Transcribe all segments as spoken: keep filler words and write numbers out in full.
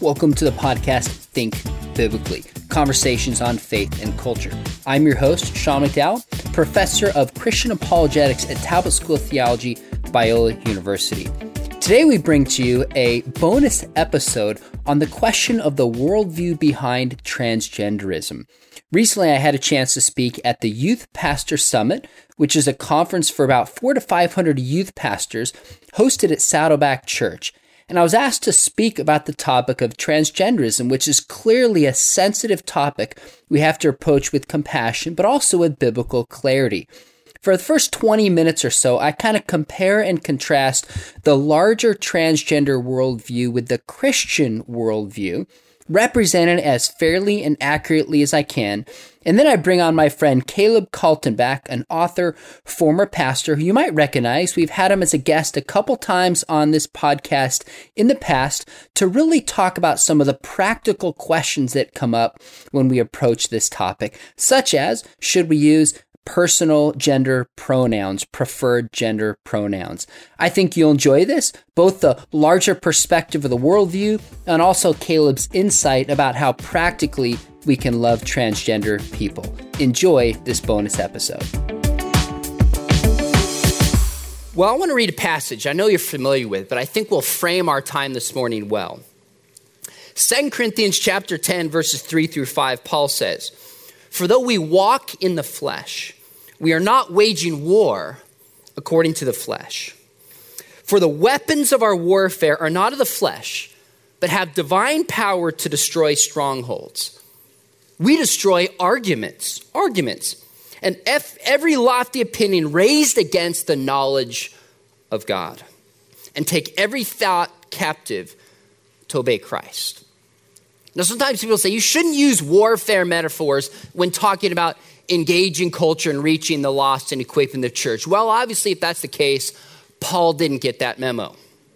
Welcome to the podcast, Think Biblically, Conversations on Faith and Culture. I'm your host, Sean McDowell, Professor of Christian Apologetics at Talbot School of Theology, Biola University. Today we bring to you a bonus episode on the question of the worldview behind transgenderism. Recently, I had a chance to speak at the Youth Pastor Summit, which is a conference for about four to five hundred youth pastors hosted at Saddleback Church. And I was asked to speak about the topic of transgenderism, which is clearly a sensitive topic we have to approach with compassion, but also with biblical clarity. For the first twenty minutes or so, I kind of compare and contrast the larger transgender worldview with the Christian worldview, represented as fairly and accurately as I can. And then I bring on my friend Caleb Kaltenbach, an author, former pastor, who you might recognize. We've had him as a guest a couple times on this podcast in the past to really talk about some of the practical questions that come up when we approach this topic, such as, should we use personal gender pronouns, preferred gender pronouns? I think you'll enjoy this, both the larger perspective of the worldview and also Caleb's insight about how practically we can love transgender people. Enjoy this bonus episode. Well, I want to read a passage I know you're familiar with, but I think will frame our time this morning well. Second Corinthians chapter ten, verses three through five, Paul says, "For though we walk in the flesh, we are not waging war according to the flesh. For the weapons of our warfare are not of the flesh, but have divine power to destroy strongholds. We destroy arguments, arguments, and every lofty opinion raised against the knowledge of God, and take every thought captive to obey Christ." Now, sometimes people say you shouldn't use warfare metaphors when talking about engaging culture and reaching the lost and equipping the church. Well, obviously, if that's the case, Paul didn't get that memo.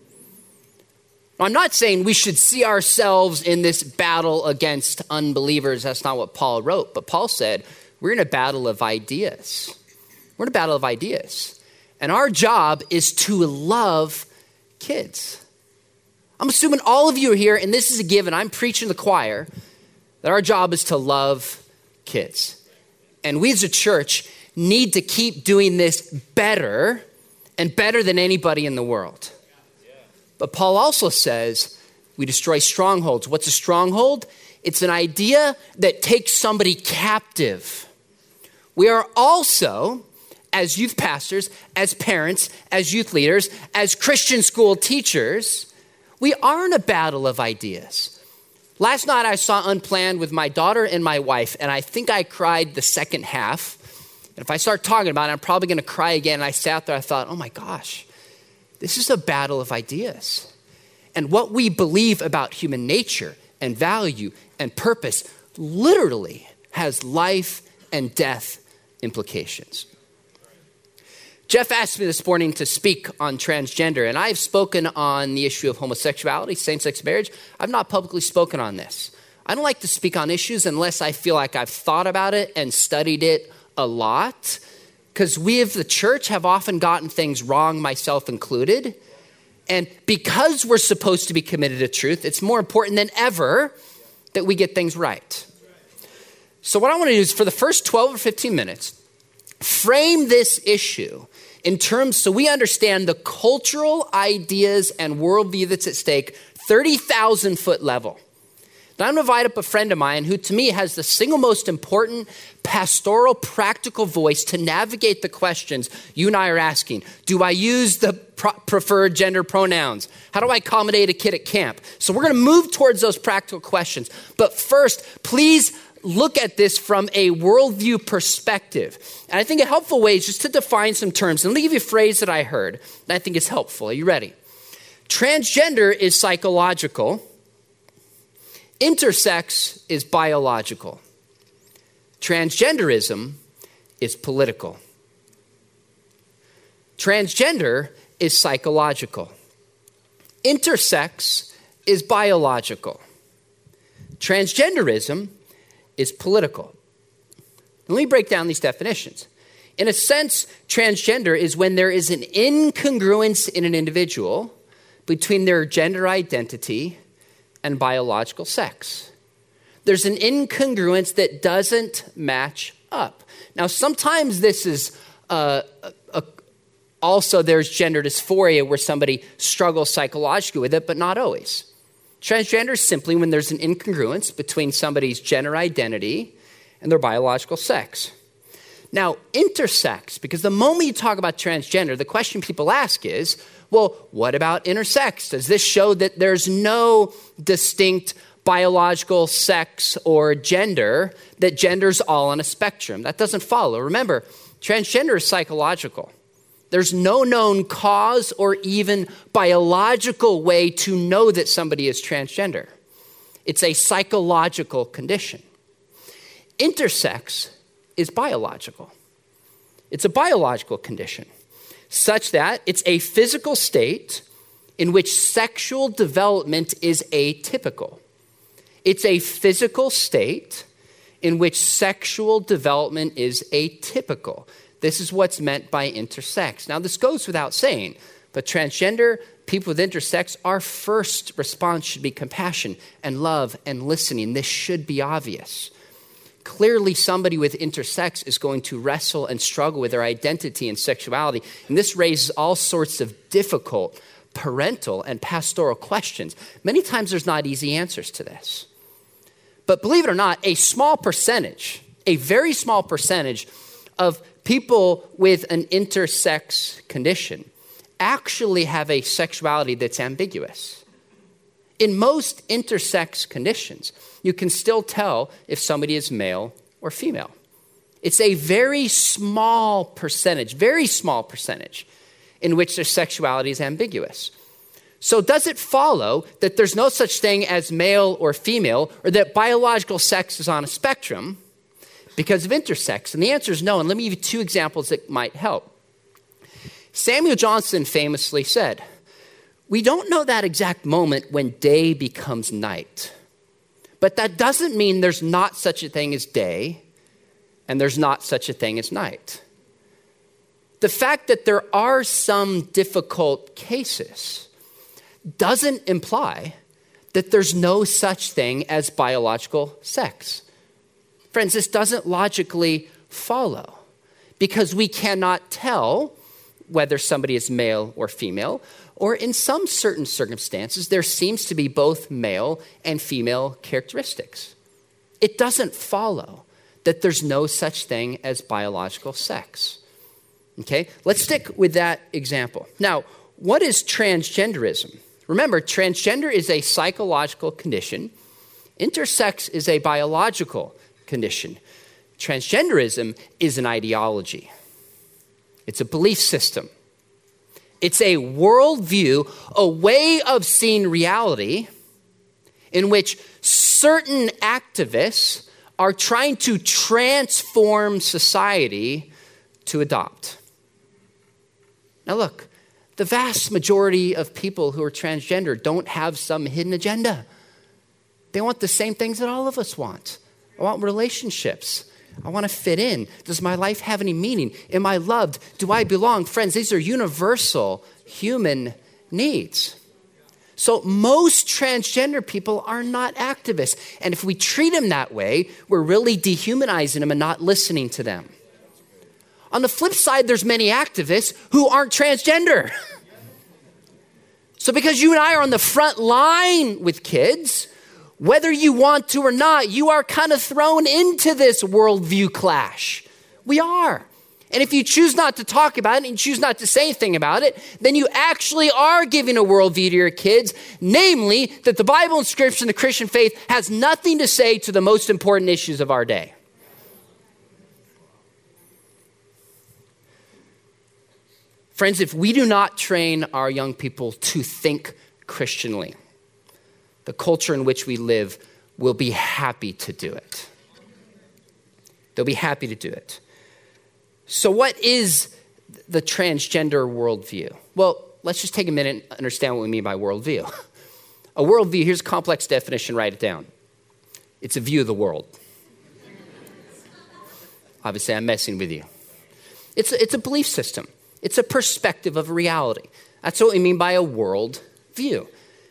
I'm not saying we should see ourselves in this battle against unbelievers. That's not what Paul wrote. But Paul said, we're in a battle of ideas. We're in a battle of ideas. And our job is to love kids. I'm assuming all of you are here, and this is a given. I'm preaching to the choir that our job is to love kids. And we as a church need to keep doing this better and better than anybody in the world. But Paul also says we destroy strongholds. What's a stronghold? It's an idea that takes somebody captive. We are also, as youth pastors, as parents, as youth leaders, as Christian school teachers, we are in a battle of ideas. Last night I saw Unplanned with my daughter and my wife, and I think I cried the second half. And if I start talking about it, I'm probably going to cry again. And I sat there, I thought, oh my gosh, this is a battle of ideas. And what we believe about human nature and value and purpose literally has life and death implications. Jeff asked me this morning to speak on transgender, and I've spoken on the issue of homosexuality, same-sex marriage. I've not publicly spoken on this. I don't like to speak on issues unless I feel like I've thought about it and studied it a lot, because we of the church have often gotten things wrong, myself included. And because we're supposed to be committed to truth, it's more important than ever that we get things right. So what I want to do is for the first twelve or fifteen minutes, frame this issue in terms so we understand the cultural ideas and worldview that's at stake, thirty thousand foot level. Now, I'm going to invite up a friend of mine who to me has the single most important pastoral practical voice to navigate the questions you and I are asking. Do I use the pro- preferred gender pronouns? How do I accommodate a kid at camp? So we're going to move towards those practical questions. But first, please look at this from a worldview perspective. And I think a helpful way is just to define some terms. And let me give you a phrase that I heard that I think is helpful. Are you ready? Transgender is psychological. Intersex is biological. Transgenderism is political. Transgender is psychological. Intersex is biological. Transgenderism is political. Let me break down these definitions. In a sense, transgender is when there is an incongruence in an individual between their gender identity and biological sex. There's an incongruence that doesn't match up. Now, sometimes this is uh, a, a, also there's gender dysphoria where somebody struggles psychologically with it, but not always. Transgender is simply when there's an incongruence between somebody's gender identity and their biological sex. Now, intersex, because the moment you talk about transgender, the question people ask is, well, what about intersex? Does this show that there's no distinct biological sex or gender, that gender's all on a spectrum? That doesn't follow. Remember, transgender is psychological. There's no known cause or even biological way to know that somebody is transgender. It's a psychological condition. Intersex is biological. It's a biological condition such that it's a physical state in which sexual development is atypical. It's a physical state in which sexual development is atypical. This is what's meant by intersex. Now, this goes without saying, but transgender people with intersex, our first response should be compassion and love and listening. This should be obvious. Clearly, somebody with intersex is going to wrestle and struggle with their identity and sexuality, and this raises all sorts of difficult parental and pastoral questions. Many times there's not easy answers to this. But believe it or not, a small percentage, a very small percentage of people with an intersex condition actually have a sexuality that's ambiguous. In most intersex conditions, you can still tell if somebody is male or female. It's a very small percentage, very small percentage in which their sexuality is ambiguous. So does it follow that there's no such thing as male or female, or that biological sex is on a spectrum because of intersex? And the answer is no. And let me give you two examples that might help. Samuel Johnson famously said, "We don't know that exact moment when day becomes night, but that doesn't mean there's not such a thing as day and there's not such a thing as night." The fact that there are some difficult cases doesn't imply that there's no such thing as biological sex. Friends, this doesn't logically follow because we cannot tell whether somebody is male or female, or in some certain circumstances, there seems to be both male and female characteristics. It doesn't follow that there's no such thing as biological sex. Okay, let's stick with that example. Now, what is transgenderism? Remember, transgender is a psychological condition. Intersex is a biological condition. Transgenderism is an ideology. It's a belief system. It's a worldview, a way of seeing reality in which certain activists are trying to transform society to adopt. Now look, the vast majority of people who are transgender don't have some hidden agenda. They want the same things that all of us want. I want relationships. I want to fit in. Does my life have any meaning? Am I loved? Do I belong? Friends, these are universal human needs. So most transgender people are not activists. And if we treat them that way, we're really dehumanizing them and not listening to them. On the flip side, there's many activists who aren't transgender. So because you and I are on the front line with kids, whether you want to or not, you are kind of thrown into this worldview clash. We are. And if you choose not to talk about it and you choose not to say anything about it, then you actually are giving a worldview to your kids, namely that the Bible and Scripture and the Christian faith has nothing to say to the most important issues of our day. Friends, if we do not train our young people to think Christianly, the culture in which we live will be happy to do it. They'll be happy to do it. So what is the transgender worldview? Well, let's just take a minute and understand what we mean by worldview. A worldview, here's a complex definition, write it down. It's a view of the world. Obviously, I'm messing with you. It's a, it's a belief system. It's a perspective of reality. That's what we mean by a world view.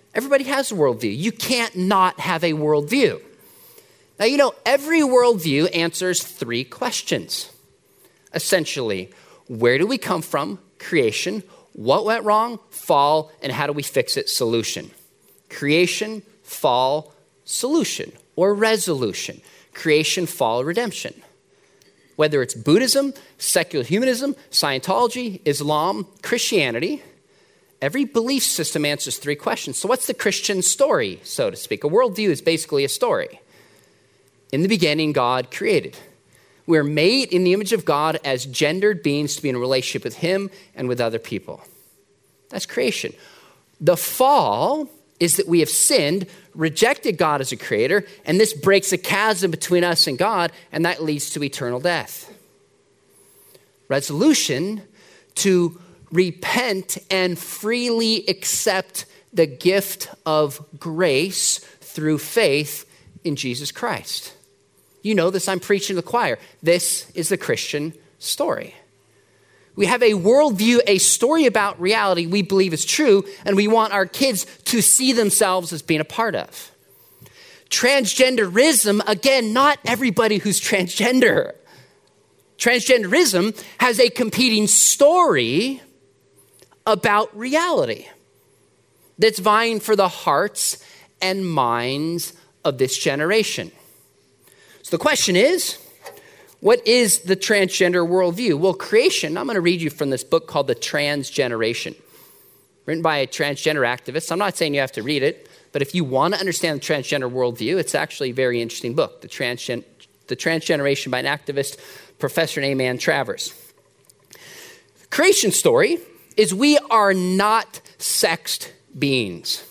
Everybody has a worldview. You can't not have a worldview. Now, you know, every worldview answers three questions. Essentially, where do we come from? Creation. What went wrong? Fall. And how do we fix it? Solution. Creation, fall, solution, or resolution. Creation, fall, redemption. Whether it's Buddhism, secular humanism, Scientology, Islam, Christianity, every belief system answers three questions. So what's the Christian story, so to speak? A worldview is basically a story. In the beginning, God created. We're made in the image of God as gendered beings to be in a relationship with him and with other people. That's creation. The fall is that we have sinned, rejected God as a creator, and this breaks a chasm between us and God, and that leads to eternal death. Resolution, to repent and freely accept the gift of grace through faith in Jesus Christ. You know this, I'm preaching to the choir. This is the Christian story. We have a worldview, a story about reality we believe is true, and we want our kids to see themselves as being a part of. Transgenderism, again, not everybody who's transgender. Transgenderism has a competing story about reality that's vying for the hearts and minds of this generation. So the question is, what is the transgender worldview? Well, creation, I'm going to read you from this book called The Transgeneration, written by a transgender activist. I'm not saying you have to read it, but if you want to understand the transgender worldview, it's actually a very interesting book, The, Transgen- the Transgeneration by an activist, Professor named Ann Travers. The creation story is we are not sexed beings.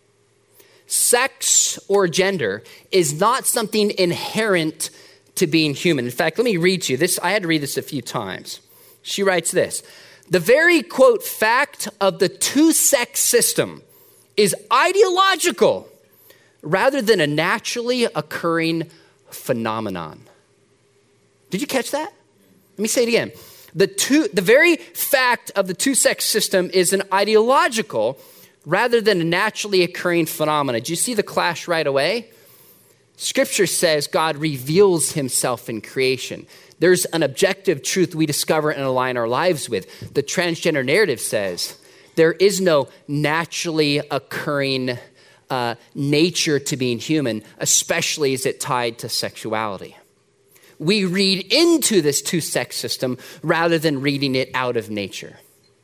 Sex or gender is not something inherent to being human. In fact, let me read to you this. I had to read this a few times. She writes this: the very, quote, fact of the two-sex system is ideological rather than a naturally occurring phenomenon. Did you catch that? Let me say it again. The two, the very fact of the two-sex system is an ideological rather than a naturally occurring phenomenon. Did you see the clash right away? Scripture says God reveals himself in creation. There's an objective truth we discover and align our lives with. The transgender narrative says there is no naturally occurring uh, nature to being human, especially as it tied to sexuality. We read into this two-sex system rather than reading it out of nature.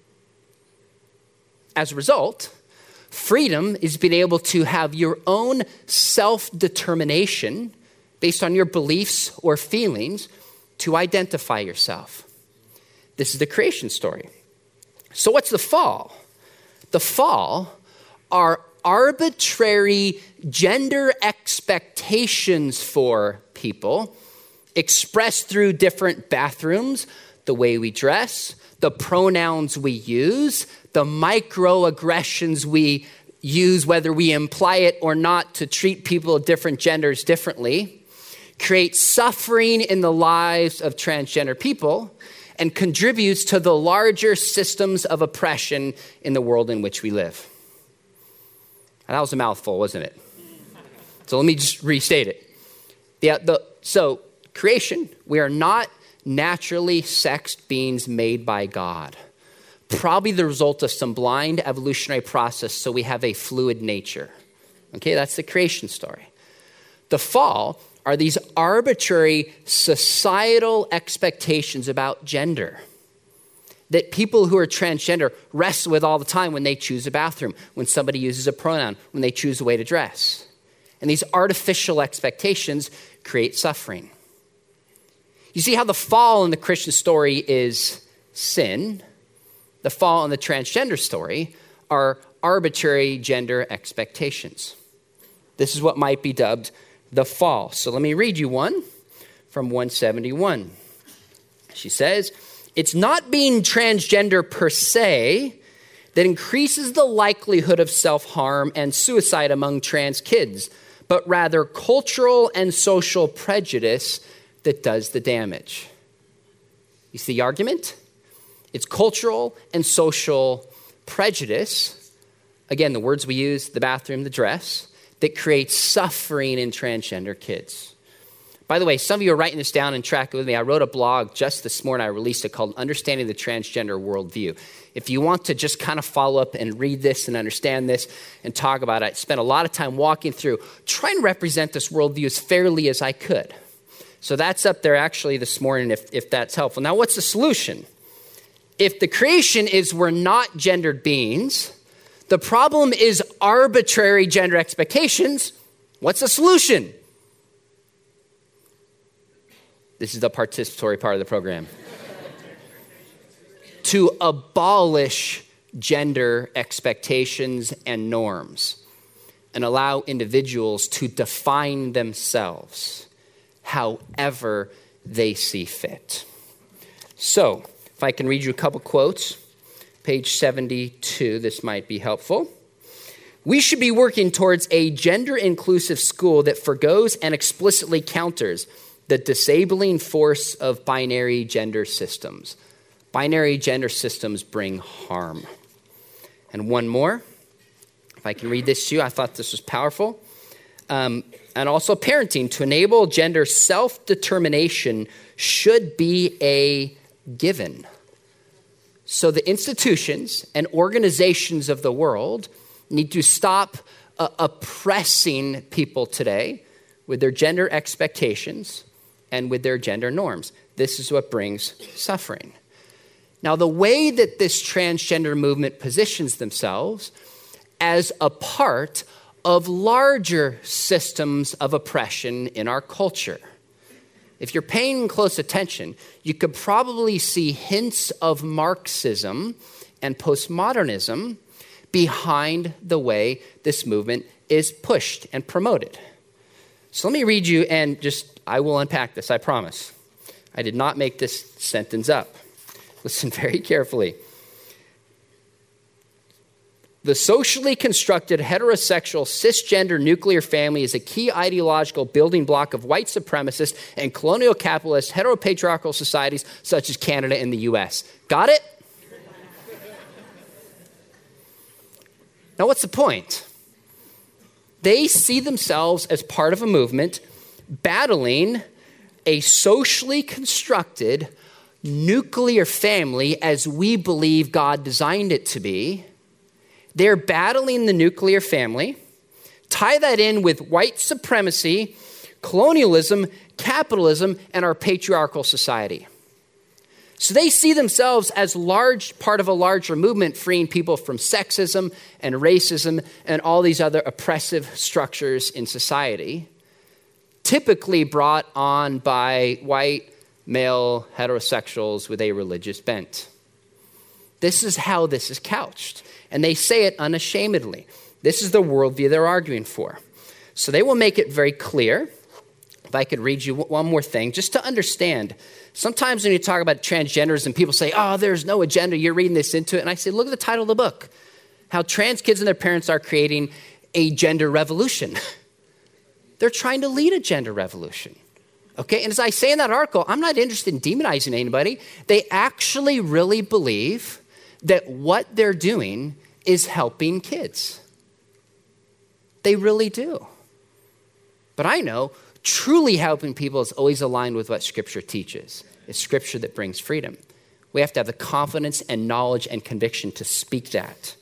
As a result, freedom is being able to have your own self-determination based on your beliefs or feelings to identify yourself. This is the creation story. So what's the fall? The fall are arbitrary gender expectations for people expressed through different bathrooms, the way we dress, the pronouns we use, the microaggressions we use, whether we imply it or not, to treat people of different genders differently, create suffering in the lives of transgender people, and contributes to the larger systems of oppression in the world in which we live. And that was a mouthful, wasn't it? So let me just restate it. Yeah, the, so creation, we are not naturally sexed beings made by God. Probably the result of some blind evolutionary process, so we have a fluid nature. Okay, that's the creation story. The fall are these arbitrary societal expectations about gender that people who are transgender wrestle with all the time when they choose a bathroom, when somebody uses a pronoun, when they choose a way to dress. And these artificial expectations create suffering. You see how the fall in the Christian story is sin. The fall in the transgender story are arbitrary gender expectations. This is what might be dubbed the fall. So let me read you one from one seventy-one. She says, it's not being transgender per se that increases the likelihood of self-harm and suicide among trans kids, but rather cultural and social prejudice that does the damage. You see the argument? It's cultural and social prejudice again, the words we use, the bathroom, the dress, that creates suffering in transgender kids. By the way, some of you are writing this down and tracking with me. I wrote a blog just this morning. I released it called Understanding the Transgender Worldview. If you want to just kind of follow up and read this and understand this and talk about it, I spent a lot of time walking through, trying to represent this worldview as fairly as I could. So that's up there actually this morning if, if that's helpful. Now, what's the solution? If the creation is we're not gendered beings, the problem is arbitrary gender expectations, what's the solution? This is the participatory part of the program. To abolish gender expectations and norms and allow individuals to define themselves however they see fit. So, if I can read you a couple quotes, page seventy-two, this might be helpful. We should be working towards a gender-inclusive school that forgoes and explicitly counters the disabling force of binary gender systems. Binary gender systems bring harm. And one more, if I can read this to you, I thought this was powerful. Um, and also parenting to enable gender self-determination should be a given. So the institutions and organizations of the world need to stop uh, oppressing people today with their gender expectations and with their gender norms. This is what brings suffering. Now, the way that this transgender movement positions themselves as a part of larger systems of oppression in our culture. If you're paying close attention, you could probably see hints of Marxism and postmodernism behind the way this movement is pushed and promoted. So let me read you, and just, I will unpack this, I promise. I did not make this sentence up. Listen very carefully. The socially constructed heterosexual cisgender nuclear family is a key ideological building block of white supremacist and colonial capitalist heteropatriarchal societies such as Canada and the U S. Got it? Now, what's the point? They see themselves as part of a movement battling a socially constructed nuclear family as we believe God designed it to be. They're battling the nuclear family. Tie that in with white supremacy, colonialism, capitalism, and our patriarchal society. So they see themselves as large part of a larger movement freeing people from sexism and racism and all these other oppressive structures in society, typically brought on by white male heterosexuals with a religious bent. This is how this is couched, and they say it unashamedly. This is the worldview they're arguing for. So they will make it very clear. If I could read you one more thing, just to understand. Sometimes when you talk about transgenderism, people say, oh, there's no agenda. You're reading this into it. And I say, look at the title of the book. How trans kids and their parents are creating a gender revolution. They're trying to lead a gender revolution. Okay, and as I say in that article, I'm not interested in demonizing anybody. They actually really believe that what they're doing is helping kids. They really do. But I know truly helping people is always aligned with what Scripture teaches. It's Scripture that brings freedom. We have to have the confidence and knowledge and conviction to speak that.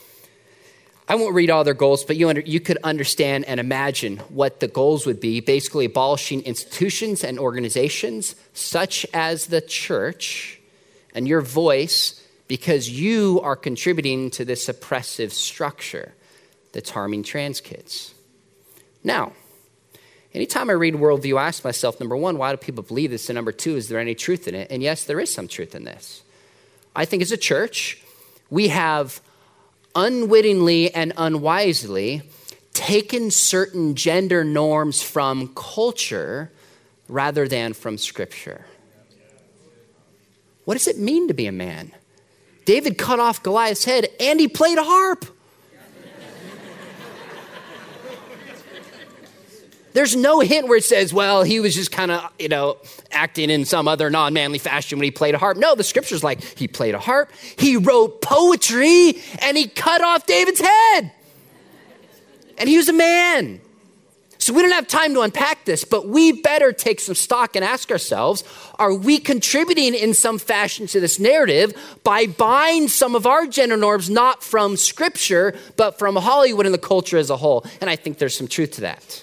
I won't read all their goals, but you, under, you could understand and imagine what the goals would be, basically abolishing institutions and organizations such as the church and your voice because you are contributing to this oppressive structure that's harming trans kids. Now, anytime I read worldview, I ask myself, number one, why do people believe this? And number two, is there any truth in it? And yes, there is some truth in this. I think as a church, we have unwittingly and unwisely taken certain gender norms from culture rather than from Scripture. What does it mean to be a man? David cut off Goliath's head and he played a harp. There's no hint where it says, well, he was just kind of, you know, acting in some other non-manly fashion when he played a harp. No, the scripture's like, he played a harp, he wrote poetry, and he cut off David's head. And he was a man. So we don't have time to unpack this, but we better take some stock and ask ourselves, are we contributing in some fashion to this narrative by buying some of our gender norms, not from scripture, but from Hollywood and the culture as a whole? And I think there's some truth to that.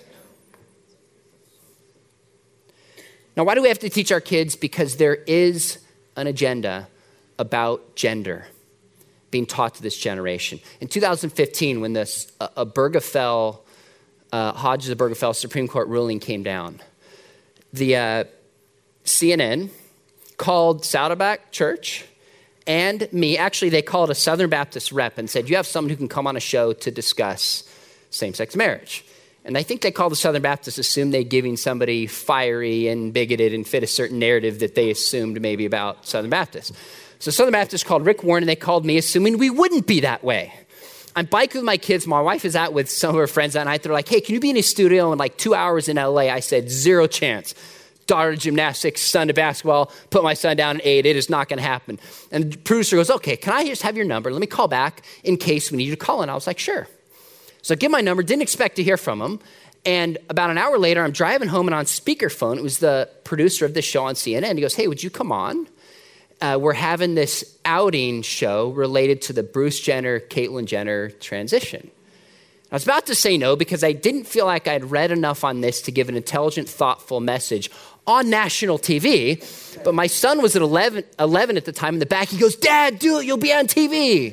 Now, why do we have to teach our kids? Because there is an agenda about gender being taught to this generation. In two thousand fifteen, when this uh, Obergefell Uh, Hodges Obergefell Supreme Court ruling came down, the uh, C N N called Saddleback Church and me. Actually, they called a Southern Baptist rep and said, you have someone who can come on a show to discuss same-sex marriage. And I think they called the Southern Baptists, assumed they're giving somebody fiery and bigoted and fit a certain narrative that they assumed maybe about Southern Baptists. So Southern Baptists called Rick Warren, and they called me, assuming we wouldn't be that way. I'm biking with my kids. My wife is out with some of her friends that night. They're like, hey, can you be in a studio in like two hours in L A? I said, zero chance. Daughter to gymnastics, son to basketball, put my son down at eight. It is not going to happen. And the producer goes, okay, can I just have your number? Let me call back in case we need you to call in. I was like, sure. So I give my number, didn't expect to hear from him. And about an hour later, I'm driving home and on speakerphone, it was the producer of the show on C N N. He goes, hey, would you come on? Uh, we're having this outing show related to the Bruce Jenner, Caitlyn Jenner transition. I was about to say no because I didn't feel like I'd read enough on this to give an intelligent, thoughtful message on national T V. But my son was at eleven, eleven at the time in the back. He goes, Dad, do it. You'll be on T V.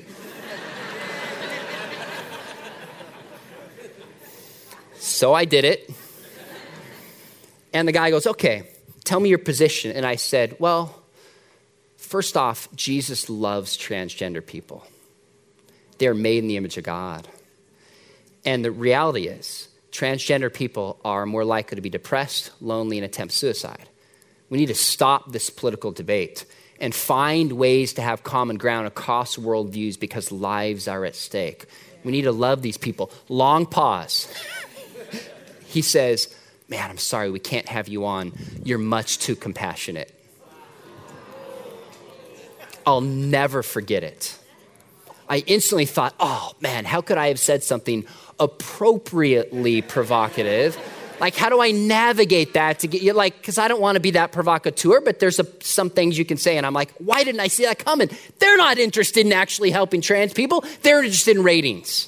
So I did it. And the guy goes, okay, tell me your position. And I said, well, first off, Jesus loves transgender people. They're made in the image of God. And the reality is, transgender people are more likely to be depressed, lonely, and attempt suicide. We need to stop this political debate and find ways to have common ground across worldviews because lives are at stake. We need to love these people. Long pause. He says, man, I'm sorry, we can't have you on. You're much too compassionate. I'll never forget it. I instantly thought, oh man, how could I have said something appropriately provocative? Like, how do I navigate that to get you, like, because I don't want to be that provocateur, but there's a, some things you can say. And I'm like, why didn't I see that coming? They're not interested in actually helping trans people. They're interested in ratings.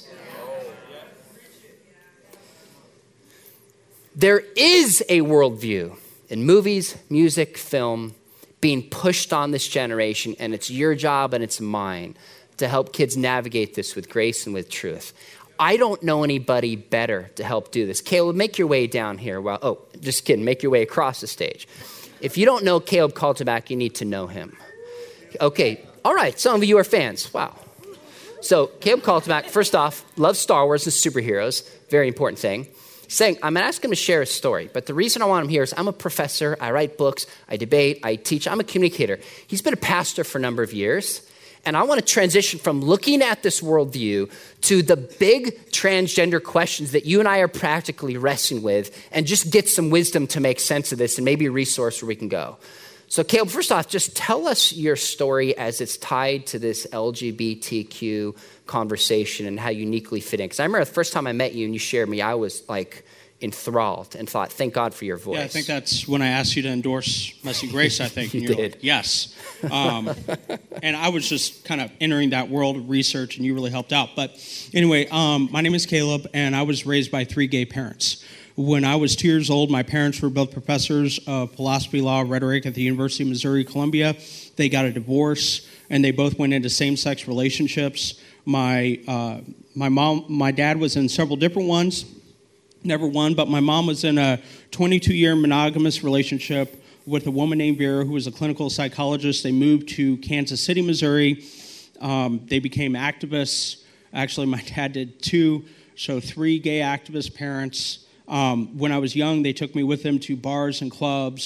There is a worldview in movies, music, film, being pushed on this generation, and it's your job and it's mine to help kids navigate this with grace and with truth. I don't know anybody better to help do this. Caleb, make your way down here. Well, oh, just kidding. Make your way across the stage. If you don't know Caleb Kaltenbach, you need to know him. Okay. All right. Some of you are fans. Wow. So Caleb Kaltenbach, first off, loves Star Wars and superheroes. Very important thing. Saying, I'm going to ask him to share a story, but the reason I want him here is I'm a professor, I write books, I debate, I teach, I'm a communicator. He's been a pastor for a number of years, and I want to transition from looking at this worldview to the big transgender questions that you and I are practically wrestling with, and just get some wisdom to make sense of this and maybe a resource where we can go. So Caleb, first off, just tell us your story as it's tied to this L G B T Q conversation and how uniquely fit in. Because I remember the first time I met you and you shared me, I was like enthralled and thought, thank God for your voice. Yeah, I think that's when I asked you to endorse Messy Grace, I think. you and you did. Like, yes. Um, and I was just kind of entering that world of research and you really helped out. But anyway, um, my name is Caleb and I was raised by three gay parents. When I was two years old, my parents were both professors of philosophy, law, rhetoric at the University of Missouri, Columbia. They got a divorce, and they both went into same-sex relationships. My uh, my mom, my dad was in several different ones, never one, but my mom was in a twenty-two-year monogamous relationship with a woman named Vera, who was a clinical psychologist. They moved to Kansas City, Missouri. Um, they became activists. Actually, my dad did two, so three gay activist parents. Um, when I was young, they took me with them to bars and clubs,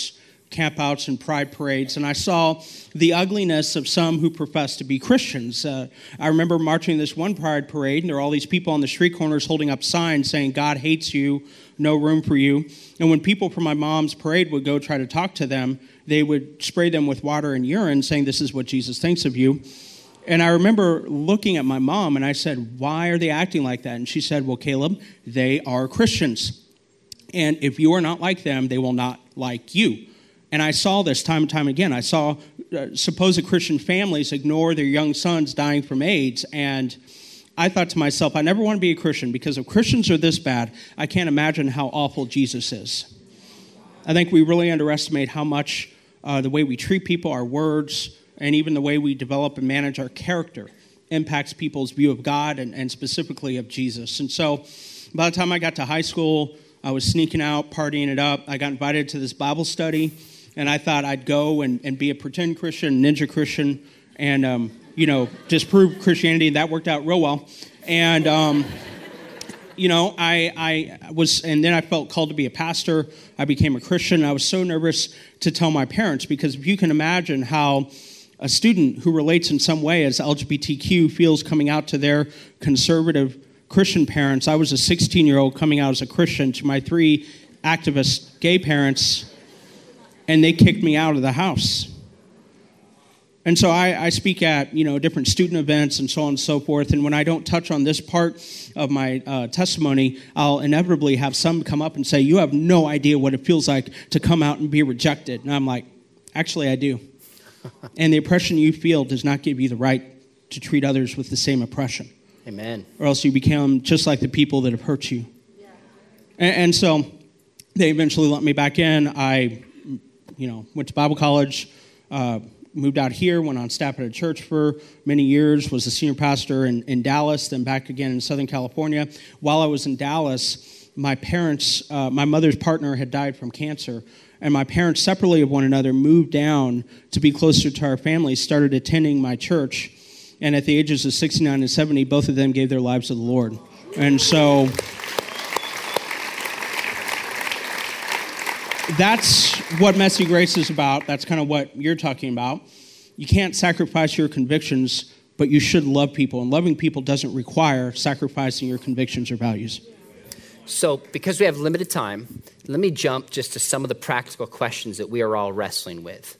campouts and pride parades, and I saw the ugliness of some who profess to be Christians. Uh, I remember marching this one pride parade, and there were all these people on the street corners holding up signs saying, "God hates you, no room for you." And when people from my mom's parade would go try to talk to them, they would spray them with water and urine, saying, "This is what Jesus thinks of you." And I remember looking at my mom, and I said, "Why are they acting like that?" And she said, "Well, Caleb, they are Christians. And if you are not like them, they will not like you." And I saw this time and time again. I saw uh, supposed Christian families ignore their young sons dying from AIDS. And I thought to myself, I never want to be a Christian, because if Christians are this bad, I can't imagine how awful Jesus is. I think we really underestimate how much uh, the way we treat people, our words, and even the way we develop and manage our character impacts people's view of God and, and specifically of Jesus. And so by the time I got to high school, I was sneaking out, partying it up. I got invited to this Bible study, and I thought I'd go and, and be a pretend Christian, ninja Christian, and, um, you know, disprove Christianity. That worked out real well. And, um, you know, I, I was, and then I felt called to be a pastor. I became a Christian. I was so nervous to tell my parents, because if you can imagine how a student who relates in some way as L G B T Q feels coming out to their conservative Christian parents. I was a sixteen-year-old coming out as a Christian to my three activist gay parents, and they kicked me out of the house. And so I, I speak at, you know, different student events and so on and so forth, and when I don't touch on this part of my uh, testimony, I'll inevitably have some come up and say, "You have no idea what it feels like to come out and be rejected." And I'm like, actually, I do. And the oppression you feel does not give you the right to treat others with the same oppression. Amen. Or else you become just like the people that have hurt you. Yeah. And, and so they eventually let me back in. I, you know, went to Bible college, uh, moved out here, went on staff at a church for many years, was a senior pastor in, in Dallas, then back again in Southern California. While I was in Dallas, my parents, uh, my mother's partner had died from cancer, and my parents, separately of one another, moved down to be closer to our family, started attending my church. And at the ages of sixty-nine and seventy, both of them gave their lives to the Lord. And so that's what Messy Grace is about. That's kind of what you're talking about. You can't sacrifice your convictions, but you should love people. And loving people doesn't require sacrificing your convictions or values. So because we have limited time, let me jump just to some of the practical questions that we are all wrestling with.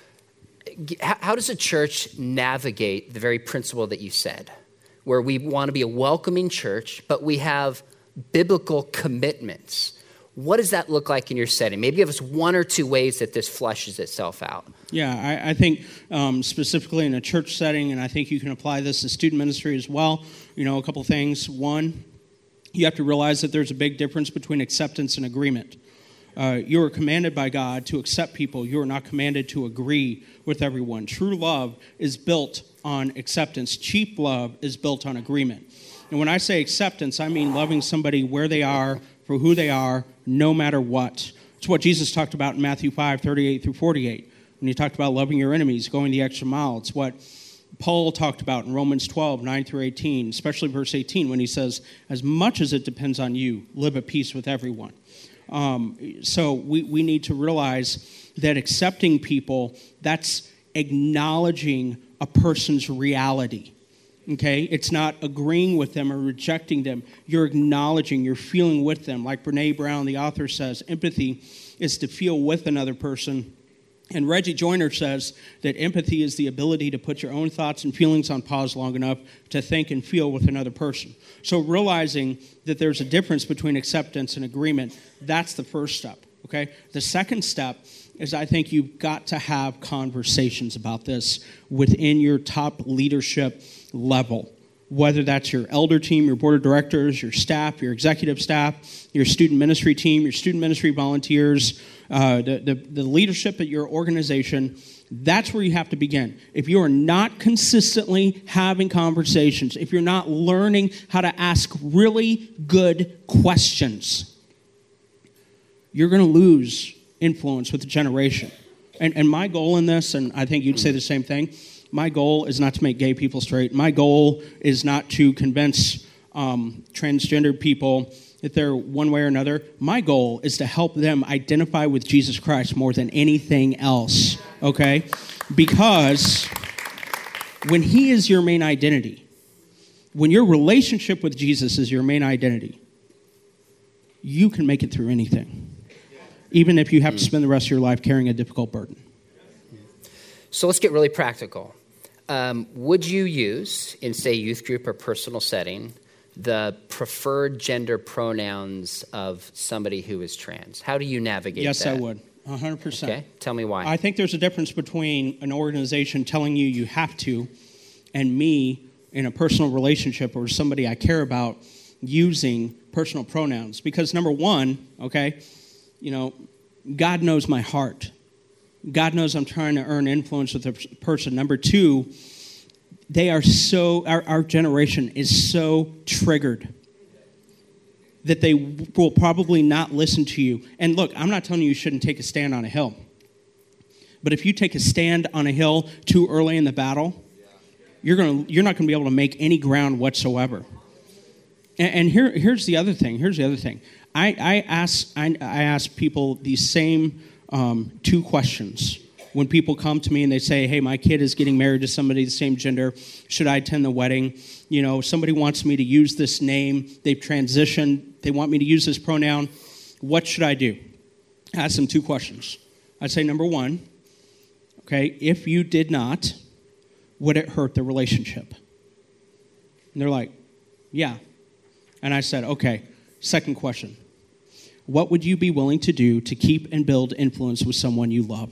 How does a church navigate the very principle that you said, where we want to be a welcoming church, but we have biblical commitments? What does that look like in your setting? Maybe give us one or two ways that this fleshes itself out. Yeah, I, I think um, specifically in a church setting, and I think you can apply this to student ministry as well, you know, a couple things. One, you have to realize that there's a big difference between acceptance and agreement. Uh, you are commanded by God to accept people. You are not commanded to agree with everyone. True love is built on acceptance. Cheap love is built on agreement. And when I say acceptance, I mean loving somebody where they are, for who they are, no matter what. It's what Jesus talked about in Matthew five, thirty-eight through forty-eight, when he talked about loving your enemies, going the extra mile. It's what Paul talked about in Romans twelve, nine through eighteen, especially verse eighteen, when he says, "As much as it depends on you, live at peace with everyone." Um, so we, we need to realize that accepting people, that's acknowledging a person's reality. Okay? It's not agreeing with them or rejecting them. You're acknowledging, you're feeling with them. Like Brene Brown, the author, says, empathy is to feel with another person. And Reggie Joiner says that empathy is the ability to put your own thoughts and feelings on pause long enough to think and feel with another person. So realizing that there's a difference between acceptance and agreement, that's the first step, okay? The second step is I think you've got to have conversations about this within your top leadership level, whether that's your elder team, your board of directors, your staff, your executive staff, your student ministry team, your student ministry volunteers, uh, the, the, the leadership at your organization. That's where you have to begin. If you are not consistently having conversations, if you're not learning how to ask really good questions, you're going to lose influence with the generation. And, and my goal in this, and I think you'd say the same thing, my goal is not to make gay people straight. My goal is not to convince um, transgender people if they're one way or another, my goal is to help them identify with Jesus Christ more than anything else, okay? Because when he is your main identity, when your relationship with Jesus is your main identity, you can make it through anything, even if you have to spend the rest of your life carrying a difficult burden. So let's get really practical. Um, would you use, in, say, youth group or personal setting, the preferred gender pronouns of somebody who is trans? How do you navigate yes, that? Yes, I would. one hundred percent. Okay, tell me why. I think there's a difference between an organization telling you you have to and me in a personal relationship or somebody I care about using personal pronouns. Because number one, okay, you know, God knows my heart. God knows I'm trying to earn influence with a person. Number two, they are so, our, our generation is so triggered that they will probably not listen to you. And look, I'm not telling you you shouldn't take a stand on a hill. But if you take a stand on a hill too early in the battle, you're gonna you're not going to be able to make any ground whatsoever. And, and here here's the other thing. Here's the other thing. I I ask I, I ask people these same um, two questions when people come to me and they say, "Hey, my kid is getting married to somebody the same gender. Should I attend the wedding? You know, somebody wants me to use this name. They've transitioned. They want me to use this pronoun. What should I do?" I ask them two questions. I'd say, number one, okay, if you did not, would it hurt the relationship? And they're like, yeah. And I said, okay, second question. What would you be willing to do to keep and build influence with someone you love?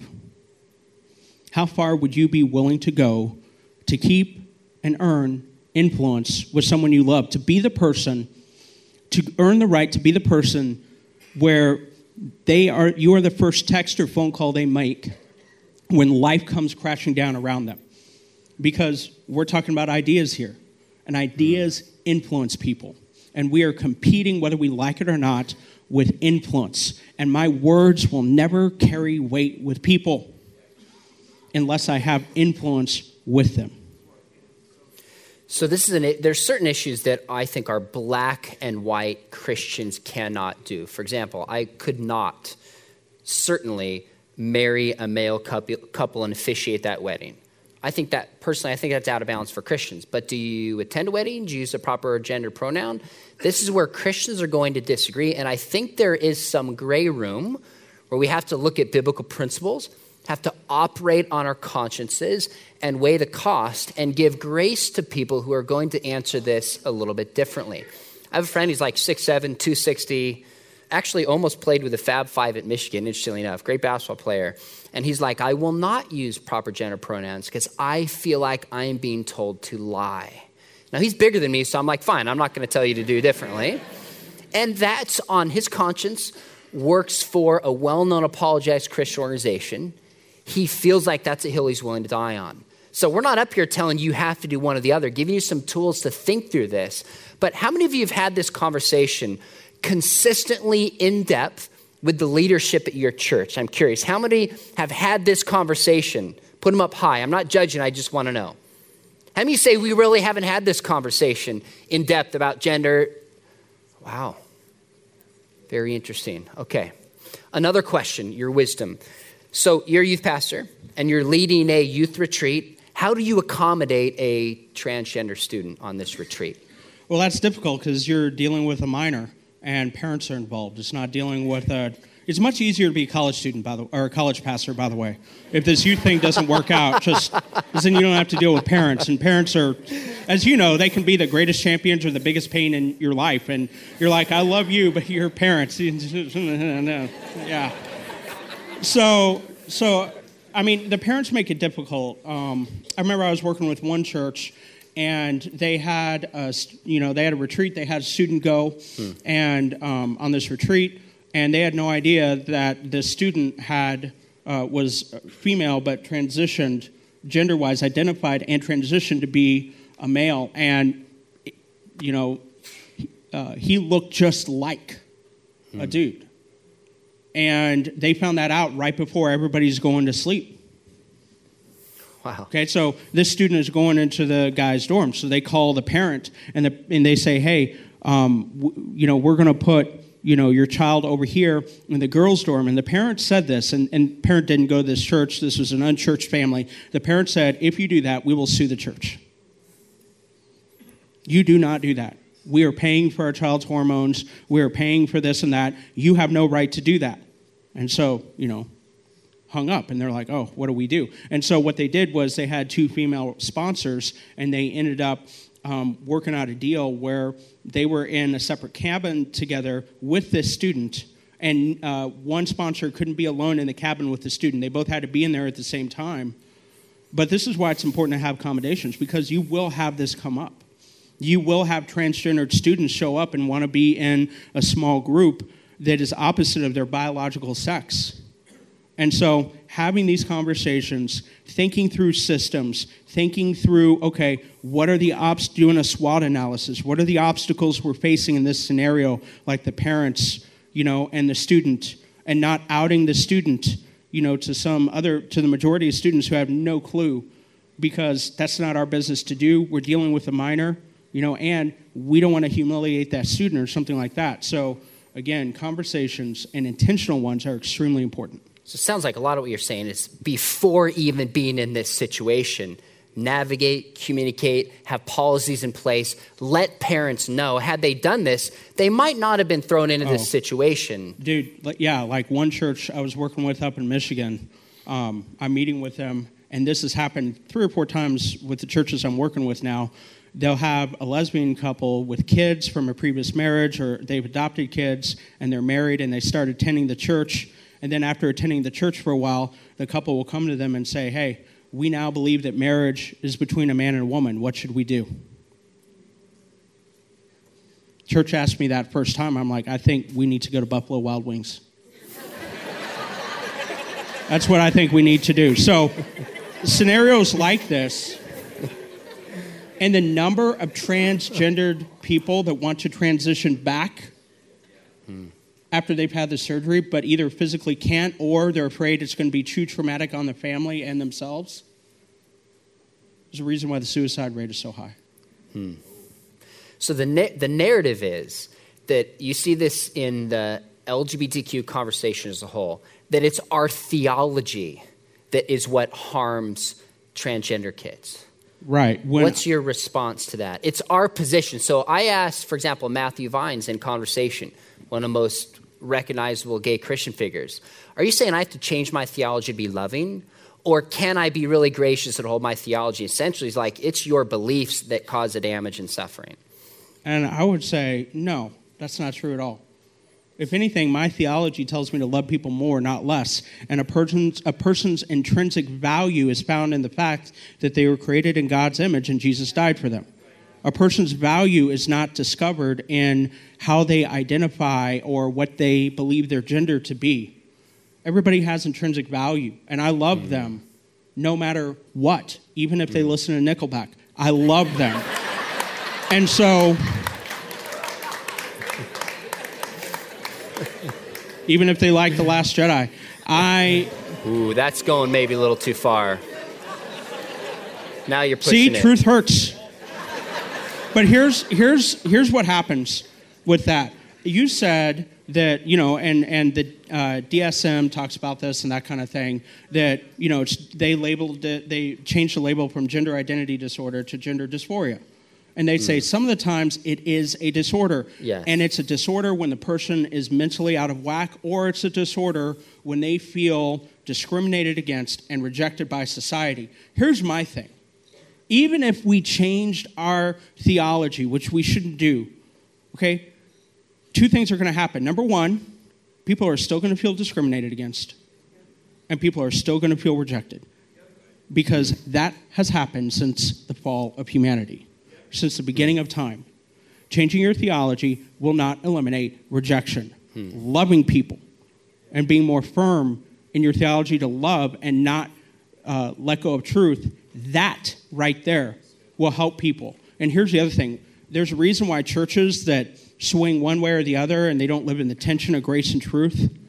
How far would you be willing to go to keep and earn influence with someone you love? To be the person, to earn the right to be the person where they are, you are the first text or phone call they make when life comes crashing down around them. Because we're talking about ideas here, and ideas influence people. And we are competing, whether we like it or not, with influence. And my words will never carry weight with people unless I have influence with them. So this is an, there's certain issues that I think our black and white Christians cannot do. For example, I could not certainly marry a male couple, couple and officiate that wedding. I think that, personally, I think that's out of bounds for Christians. But do you attend a wedding? Do you use a proper gender pronoun? This is where Christians are going to disagree. And I think there is some gray room where we have to look at biblical principles, have to operate on our consciences and weigh the cost and give grace to people who are going to answer this a little bit differently. I have a friend who's like six seven, two sixty, actually almost played with the Fab Five at Michigan, interestingly enough, great basketball player. And he's like, I will not use proper gender pronouns because I feel like I am being told to lie. Now, he's bigger than me, so I'm like, fine, I'm not going to tell you to do differently. And that's on his conscience, works for a well-known apologetics Christian organization. He feels like that's a hill he's willing to die on. So we're not up here telling you have to do one or the other, giving you some tools to think through this. But how many of you have had this conversation consistently in depth with the leadership at your church? I'm curious. How many have had this conversation? Put them up high. I'm not judging. I just want to know. How many say we really haven't had this conversation in depth about gender? Wow. Very interesting. Okay. Another question, your wisdom. So you're a youth pastor and you're leading a youth retreat. How do you accommodate a transgender student on this retreat? Well, that's difficult because you're dealing with a minor and parents are involved. It's not dealing with a... It's much easier to be a college student, by the or a college pastor, by the way. If this youth thing doesn't work out, just then you don't have to deal with parents. And parents are, as you know, they can be the greatest champions or the biggest pain in your life. And you're like, I love you, but your parents... yeah. So, so I mean, the parents make it difficult. Um, I remember I was working with one church, and they had a, you know, they had a retreat. They had a student go, hmm. and um, on this retreat, and they had no idea that the student had uh, was female, but transitioned gender-wise, identified and transitioned to be a male, and you know, uh, he looked just like hmm. a dude. And they found that out right before everybody's going to sleep. Wow. Okay, so this student is going into the guy's dorm. So they call the parent, and, the, and they say, hey, um, w- you know, we're going to put, you know, your child over here in the girls' dorm. And the parents said this, and, and parent didn't go to this church. This was an unchurched family. The parent said, if you do that, we will sue the church. You do not do that. We are paying for our child's hormones. We are paying for this and that. You have no right to do that. And so, you know, hung up. And they're like, oh, what do we do? And so what they did was they had two female sponsors, and they ended up um, working out a deal where they were in a separate cabin together with this student. And uh, one sponsor couldn't be alone in the cabin with the student. They both had to be in there at the same time. But this is why it's important to have accommodations, because you will have this come up. You will have transgendered students show up and want to be in a small group that is opposite of their biological sex. And so having these conversations, thinking through systems, thinking through, okay, what are the obs- doing a SWOT analysis. What are the obstacles we're facing in this scenario, like the parents, you know, and the student, and not outing the student, you know, to some other, to the majority of students who have no clue, because that's not our business to do. We're dealing with a minor, you know, and we don't want to humiliate that student or something like that. So again, conversations and intentional ones are extremely important. So it sounds like a lot of what you're saying is before even being in this situation, navigate, communicate, have policies in place, let parents know. Had they done this, they might not have been thrown into oh, this situation. Dude, yeah, like one church I was working with up in Michigan, um, I'm meeting with them, and this has happened three or four times with the churches I'm working with now. They'll have a lesbian couple with kids from a previous marriage, or they've adopted kids, and they're married, and they start attending the church. And then after attending the church for a while, the couple will come to them and say, hey, we now believe that marriage is between a man and a woman. What should we do? Church asked me that first time. I'm like, I think we need to go to Buffalo Wild Wings. That's what I think we need to do. So scenarios like this, and the number of transgendered people that want to transition back hmm. after they've had the surgery, but either physically can't or they're afraid it's going to be too traumatic on the family and themselves. There's a reason why the suicide rate is so high. Hmm. So the na- the narrative is that you see this in the L G B T Q conversation as a whole, that it's our theology that is what harms transgender kids. Right. When, What's your response to that? It's our position. So I asked, for example, Matthew Vines in conversation, one of the most recognizable gay Christian figures. Are you saying I have to change my theology to be loving? Or can I be really gracious and hold my theology? Essentially, it's like it's your beliefs that cause the damage and suffering. And I would say, no, that's not true at all. If anything, my theology tells me to love people more, not less. And a person's, a person's intrinsic value is found in the fact that they were created in God's image and Jesus died for them. A person's value is not discovered in how they identify or what they believe their gender to be. Everybody has intrinsic value, and I love mm-hmm. them no matter what, even if mm-hmm. they listen to Nickelback. I love them. And so, even if they like The Last Jedi, I... Ooh, that's going maybe a little too far. Now you're pushing See, it. Truth hurts. But here's here's here's what happens with that. You said that, you know, and, and the uh, D S M talks about this and that kind of thing, that, you know, it's, they labeled it, they changed the label from gender identity disorder to gender dysphoria. And they say mm. some of the times it is a disorder. Yes. And it's a disorder when the person is mentally out of whack, or it's a disorder when they feel discriminated against and rejected by society. Here's my thing. Even if we changed our theology, which we shouldn't do, okay, two things are going to happen. Number one, people are still going to feel discriminated against, and people are still going to feel rejected, because that has happened since the fall of humanity, since the beginning of time. Changing your theology will not eliminate rejection. Hmm. Loving people and being more firm in your theology to love and not uh, let go of truth, that right there will help people. And here's the other thing. There's a reason why churches that swing one way or the other and they don't live in the tension of grace and truth,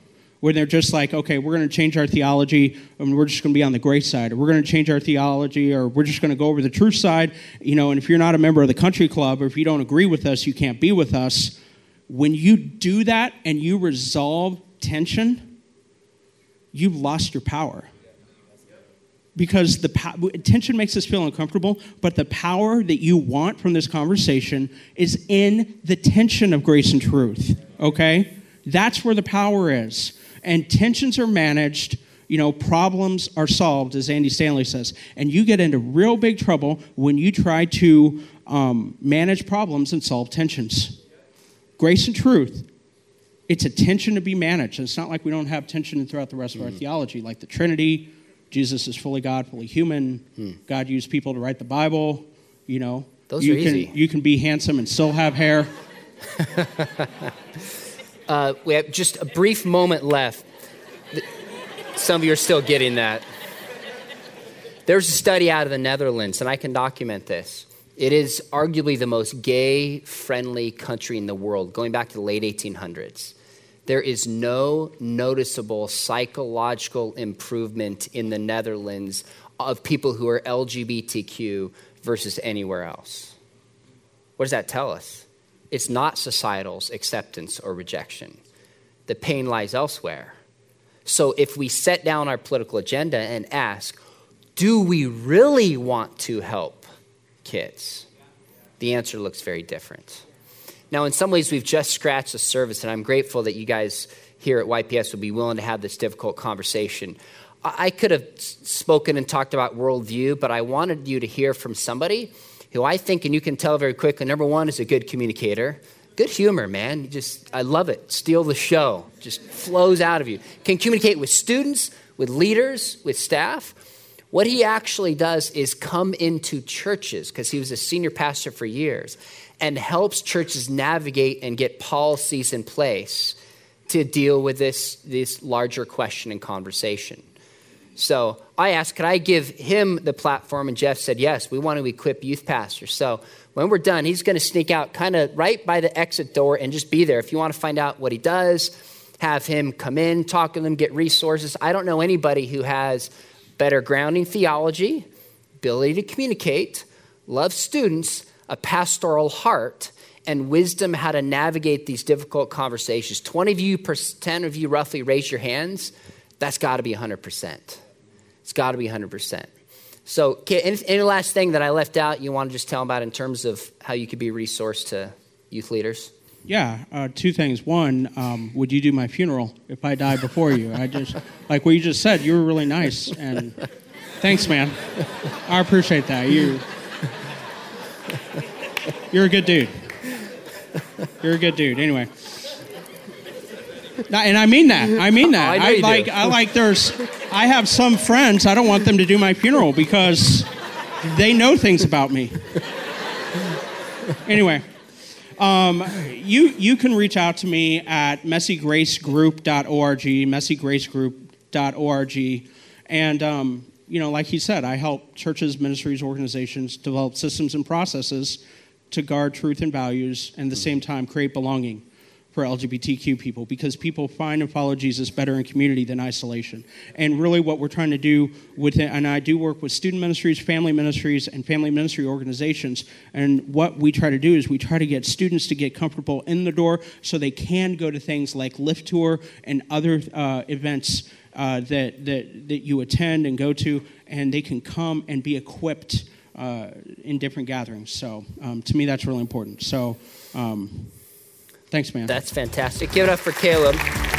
when they're just like, okay, we're going to change our theology and we're just going to be on the grace side, or we're going to change our theology, or we're just going to go over the truth side, you know, and if you're not a member of the country club, or if you don't agree with us, you can't be with us. When you do that and you resolve tension, you've lost your power. Because the po- tension makes us feel uncomfortable, but the power that you want from this conversation is in the tension of grace and truth, okay? That's where the power is. And tensions are managed, you know, problems are solved, as Andy Stanley says. And you get into real big trouble when you try to um, manage problems and solve tensions. Grace and truth, it's a tension to be managed. And it's not like we don't have tension throughout the rest of our mm. theology, like the Trinity. Jesus is fully God, fully human. Hmm. God used people to write the Bible. You know, those you are can, easy. You can be handsome and still have hair. uh, we have just a brief moment left. Some of you are still getting that. There's a study out of the Netherlands, and I can document this. It is arguably the most gay-friendly country in the world, going back to the late eighteen hundreds. There is no noticeable psychological improvement in the Netherlands of people who are L G B T Q versus anywhere else. What does that tell us? It's not societal's acceptance or rejection. The pain lies elsewhere. So if we set down our political agenda and ask, do we really want to help kids? The answer looks very different. Now, in some ways, we've just scratched the surface, and I'm grateful that you guys here at Y P S would be willing to have this difficult conversation. I could have spoken and talked about worldview, but I wanted you to hear from somebody who I think, and you can tell very quickly, number one, is a good communicator. Good humor, man. You just, I love it. Steal the show. Just flows out of you. Can communicate with students, with leaders, with staff. What he actually does is come into churches, because he was a senior pastor for years, and helps churches navigate and get policies in place to deal with this, this larger question and conversation. So I asked, could I give him the platform? And Jeff said, yes, we want to equip youth pastors. So when we're done, he's going to sneak out kind of right by the exit door and just be there. If you want to find out what he does, have him come in, talk to them, get resources. I don't know anybody who has better grounding theology, ability to communicate, love students, a pastoral heart, and wisdom how to navigate these difficult conversations. twenty of you, ten of you roughly raise your hands. That's got to be one hundred percent. It's got to be one hundred percent. So okay, any, any last thing that I left out you want to just tell them about in terms of how you could be a resource to youth leaders? Yeah, uh, two things. One, um, would you do my funeral if I died before you? I just, like what you just said, you were really nice, and thanks, man. I appreciate that. You, you're a good dude. You're a good dude. Anyway, and I mean that. I mean that. Oh, I, know I you like. do. I like. There's. I have some friends. I don't want them to do my funeral because they know things about me. Anyway. Um, you you can reach out to me at messy grace group dot org, messy grace group dot org, and um, you know, like he said, I help churches, ministries, organizations develop systems and processes to guard truth and values, and at the same time create belonging for L G B T Q people, because people find and follow Jesus better in community than isolation. And really what we're trying to do with it, and I do work with student ministries, family ministries, and family ministry organizations, and what we try to do is we try to get students to get comfortable in the door so they can go to things like Lift Tour and other uh, events uh, that, that, that you attend and go to, and they can come and be equipped uh, in different gatherings. So um, to me, that's really important. So um, thanks, man. That's fantastic. Give it up for Caleb.